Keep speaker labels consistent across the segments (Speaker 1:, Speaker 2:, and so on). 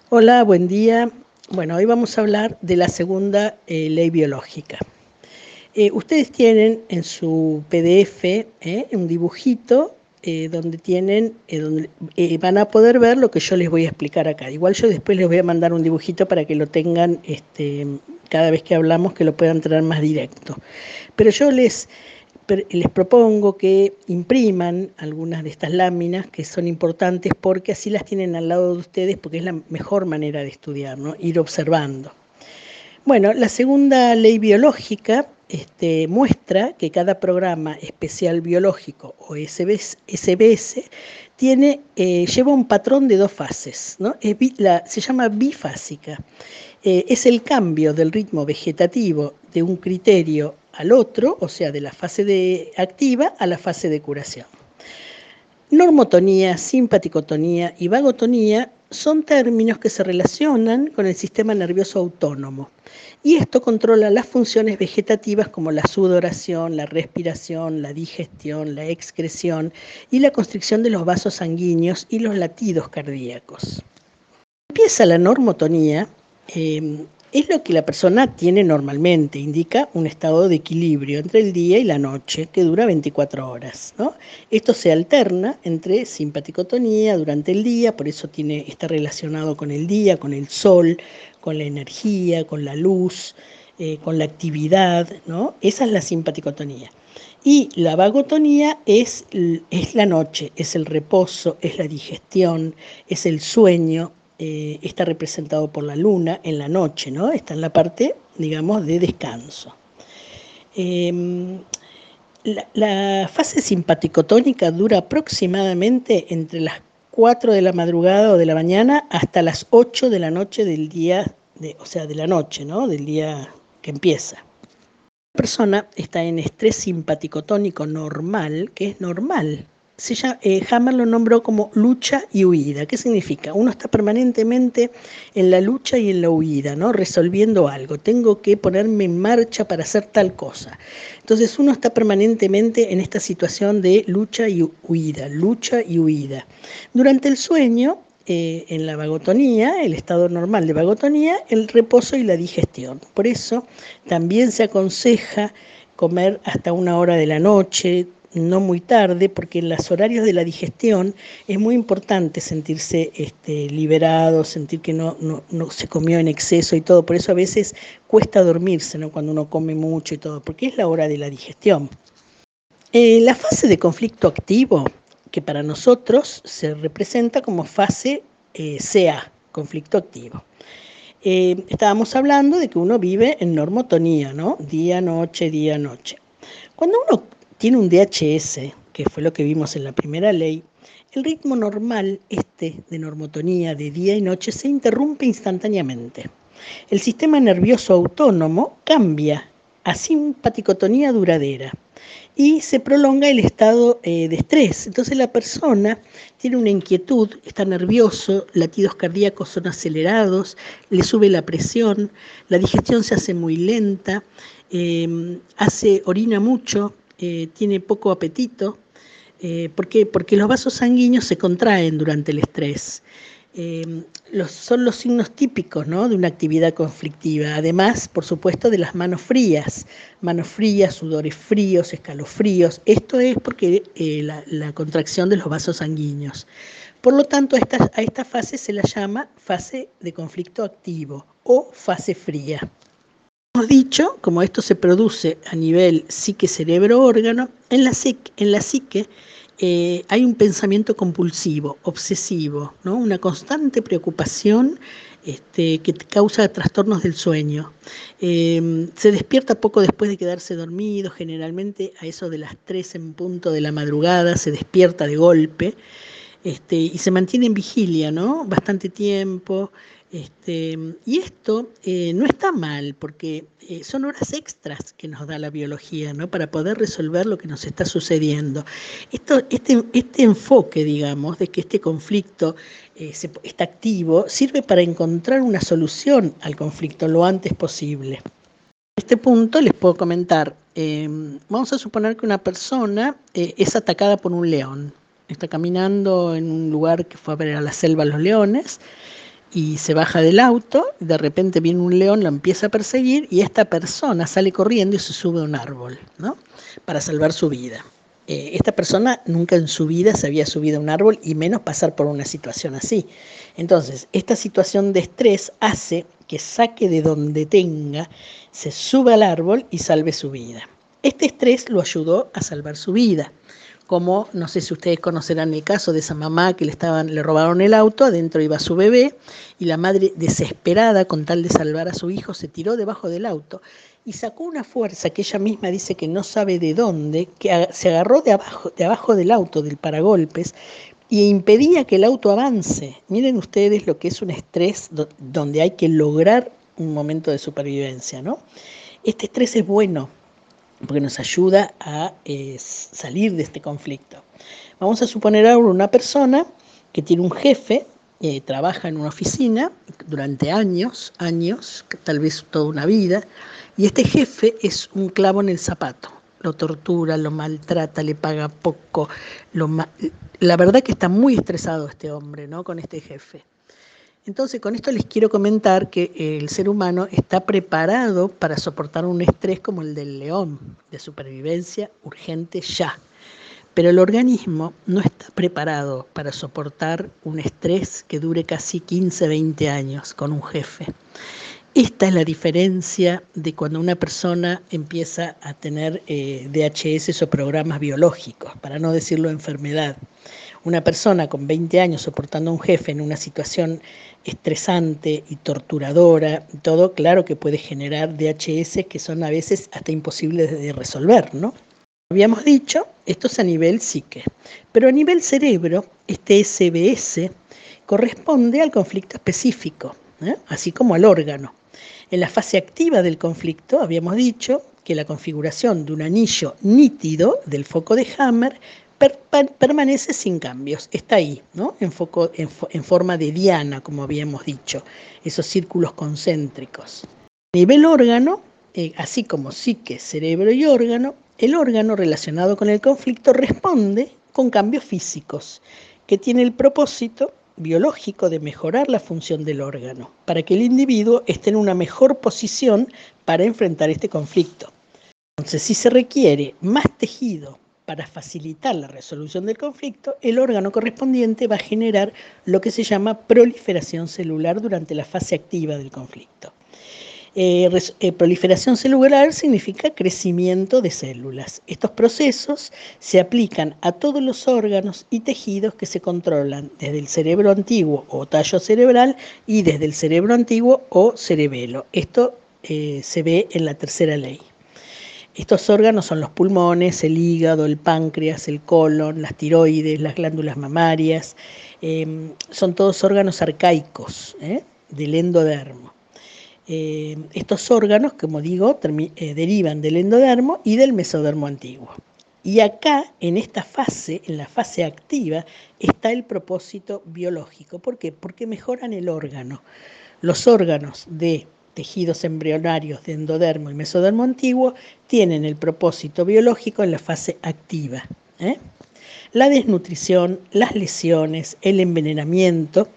Speaker 1: Hola, buen día. Bueno, hoy vamos a hablar de la segunda ley biológica. Ustedes tienen en su PDF un dibujito donde van a poder ver lo que yo les voy a explicar acá. Igual yo después les voy a mandar un dibujito para que lo tengan cada vez que hablamos, que lo puedan traer más directo. Pero yo les propongo que impriman algunas de estas láminas que son importantes porque así las tienen al lado de ustedes porque es la mejor manera de estudiar, ¿no? Ir observando. Bueno, la segunda ley biológica muestra que cada programa especial biológico o SBS lleva un patrón de dos fases, ¿no? Se llama bifásica. Es el cambio del ritmo vegetativo de un criterio al otro, o sea, de la fase activa a la fase de curación. Normotonía, simpaticotonía y vagotonía son términos que se relacionan con el sistema nervioso autónomo. Y esto controla las funciones vegetativas como la sudoración, la respiración, la digestión, la excreción y la constricción de los vasos sanguíneos y los latidos cardíacos. Empieza la normotonía, es lo que la persona tiene normalmente, indica un estado de equilibrio entre el día y la noche que dura 24 horas, ¿no? Esto se alterna entre simpaticotonía durante el día, por eso está relacionado con el día, con el sol, con la energía, con la luz, con la actividad, ¿no? Esa es la simpaticotonía. Y la vagotonía es la noche, es el reposo, es la digestión, es el sueño. Está representado por la luna en la noche, ¿no? Está en la parte, digamos, de descanso. La fase simpaticotónica dura aproximadamente entre las 4 de la madrugada o de la mañana hasta las 8 de la noche del día, o sea, de la noche, ¿no? Del día que empieza. La persona está en estrés simpaticotónico normal, que es normal. Hammer lo nombró como lucha y huida. ¿Qué significa? Uno está permanentemente en la lucha y en la huida, ¿no? Resolviendo algo. Tengo que ponerme en marcha para hacer tal cosa. Entonces uno está permanentemente en esta situación de lucha y huida, lucha y huida. Durante el sueño, en la vagotonía, el estado normal de vagotonía, el reposo y la digestión. Por eso también se aconseja comer hasta 1 hora de la noche, no muy tarde, porque en los horarios de la digestión es muy importante sentirse liberado, sentir que no se comió en exceso y todo. Por eso a veces cuesta dormirse, ¿no? Cuando uno come mucho y todo, porque es la hora de la digestión. La fase de conflicto activo, que para nosotros se representa como fase CA, conflicto activo. Estábamos hablando de que uno vive en normotonía, ¿no? Día, noche, día, noche. Cuando uno tiene un DHS, que fue lo que vimos en la primera ley, el ritmo normal de normotonía de día y noche se interrumpe instantáneamente. El sistema nervioso autónomo cambia a simpaticotonía duradera y se prolonga el estado de estrés. Entonces la persona tiene una inquietud, está nervioso, latidos cardíacos son acelerados, le sube la presión, la digestión se hace muy lenta, orina mucho, tiene poco apetito. ¿Por qué? Porque los vasos sanguíneos se contraen durante el estrés. Son los signos típicos, ¿no? De una actividad conflictiva. Además, por supuesto, de las manos frías, sudores fríos, escalofríos. Esto es porque la contracción de los vasos sanguíneos. Por lo tanto, a esta fase se la llama fase de conflicto activo o fase fría. Hemos dicho, como esto se produce a nivel psique-cerebro-órgano, en la psique hay un pensamiento compulsivo, obsesivo, ¿no? Una constante preocupación que causa trastornos del sueño. Se despierta poco después de quedarse dormido, generalmente a eso de las 3 en punto de la madrugada, se despierta de golpe. Y se mantiene en vigilia, ¿no? Bastante tiempo. Y esto no está mal, porque son horas extras que nos da la biología, ¿no? Para poder resolver lo que nos está sucediendo. Este enfoque, digamos, de que este conflicto está activo, sirve para encontrar una solución al conflicto lo antes posible. En este punto les puedo comentar, vamos a suponer que una persona es atacada por un león. Está caminando en un lugar que fue a ver a la selva a los leones y se baja del auto, de repente viene un león, lo empieza a perseguir y esta persona sale corriendo y se sube a un árbol, ¿no? Para salvar su vida. Esta persona nunca en su vida se había subido a un árbol y menos pasar por una situación así. Entonces, esta situación de estrés hace que saque de donde tenga, se suba al árbol y salve su vida. Este estrés lo ayudó a salvar su vida. Como, no sé si ustedes conocerán el caso de esa mamá que le robaron el auto, adentro iba su bebé, y la madre, desesperada con tal de salvar a su hijo, se tiró debajo del auto y sacó una fuerza que ella misma dice que no sabe de dónde, que se agarró de abajo del auto, del paragolpes, y impedía que el auto avance. Miren ustedes lo que es un estrés donde hay que lograr un momento de supervivencia, ¿no? Este estrés es bueno, porque nos ayuda a salir de este conflicto. Vamos a suponer ahora una persona que tiene un jefe, trabaja en una oficina durante años, tal vez toda una vida, y este jefe es un clavo en el zapato. Lo tortura, lo maltrata, le paga poco. La verdad que está muy estresado este hombre, ¿no? Con este jefe. Entonces, con esto les quiero comentar que el ser humano está preparado para soportar un estrés como el del león, de supervivencia urgente ya. Pero el organismo no está preparado para soportar un estrés que dure casi 15, 20 años con un jefe. Esta es la diferencia de cuando una persona empieza a tener DHS o programas biológicos, para no decirlo enfermedad. Una persona con 20 años soportando a un jefe en una situación estresante y torturadora, todo, claro que puede generar DHS que son a veces hasta imposibles de resolver, ¿no? Habíamos dicho, esto es a nivel psique, pero a nivel cerebro, este SBS corresponde al conflicto específico, así como al órgano. En la fase activa del conflicto habíamos dicho que la configuración de un anillo nítido del foco de Hammer permanece sin cambios, está ahí, ¿no? En forma de diana, como habíamos dicho, esos círculos concéntricos. A nivel órgano, así como psique, cerebro y órgano, el órgano relacionado con el conflicto responde con cambios físicos, que tiene el propósito biológico de mejorar la función del órgano, para que el individuo esté en una mejor posición para enfrentar este conflicto. Entonces, si se requiere más tejido para facilitar la resolución del conflicto, el órgano correspondiente va a generar lo que se llama proliferación celular durante la fase activa del conflicto. Proliferación celular significa crecimiento de células. Estos procesos se aplican a todos los órganos y tejidos que se controlan desde el cerebro antiguo o tallo cerebral y desde el cerebro antiguo o cerebelo. Esto se ve en la tercera ley. Estos órganos son los pulmones, el hígado, el páncreas, el colon, las tiroides, las glándulas mamarias. Son todos órganos arcaicos del endodermo. Estos órganos, como digo, derivan del endodermo y del mesodermo antiguo. Y acá, en esta fase, en la fase activa, está el propósito biológico. ¿Por qué? Porque mejoran el órgano. Los órganos de tejidos embrionarios de endodermo y mesodermo antiguo tienen el propósito biológico en la fase activa. La desnutrición, las lesiones, el envenenamiento,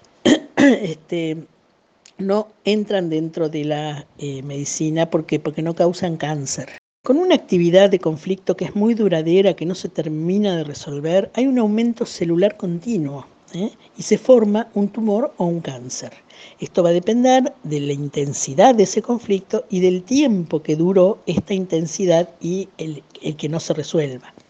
Speaker 1: no entran dentro de la medicina porque no causan cáncer. Con una actividad de conflicto que es muy duradera, que no se termina de resolver, hay un aumento celular continuo y se forma un tumor o un cáncer. Esto va a depender de la intensidad de ese conflicto y del tiempo que duró esta intensidad y el que no se resuelva.